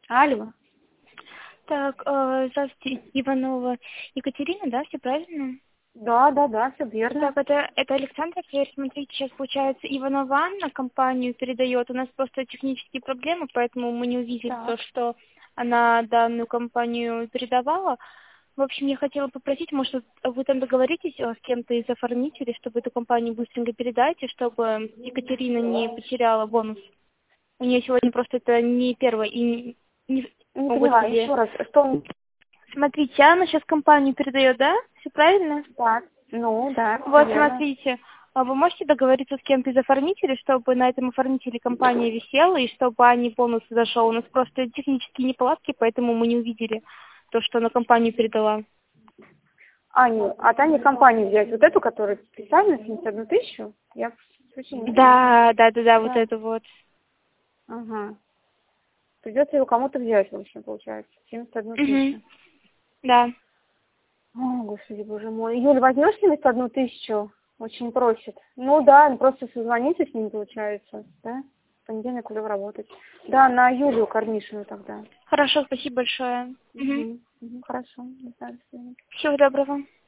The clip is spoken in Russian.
Алло. Так, здравствуйте, Иванова Екатерина, да, все правильно? Да, все верно. Так, это Александра, смотрите, сейчас получается Иванова Анна компанию передает, у нас просто технические проблемы, поэтому мы не увидели то, Так. что она данную компанию передавала. В общем, я хотела попросить, может, вы там договоритесь с кем-то из оформителей, чтобы эту компанию быстренько передайте, чтобы Екатерина не потеряла бонус. У нее сегодня просто это не первое и не... Не О, поняла, Господи. еще раз. Что? Смотрите, она сейчас компанию передает, да? Все правильно? Так. Ну, да, все Вот, верно. смотрите, вы можете договориться с кем-то из оформителей, чтобы на этом оформителе компания висела, и чтобы они бонус зашел. У нас просто технические неполадки, поэтому мы не увидели то, что она компанию передала. Аню, а Тане компанию взять? Вот эту, которую специально 71 тысячу? Я очень не поняла. Да, вот Да. это вот. Ага. Придется его кому-то взять, в общем, получается. 71 Угу. тысячу. Да. О, господи, боже мой. Юля, возьмешь 71 тысячу? Очень просит. Ну да, просто созвониться с ним получается, да? В понедельник уже работать. Да, на Юлию Корнишину тогда. Хорошо, спасибо большое. Угу. Хорошо. До свидания. Всего доброго.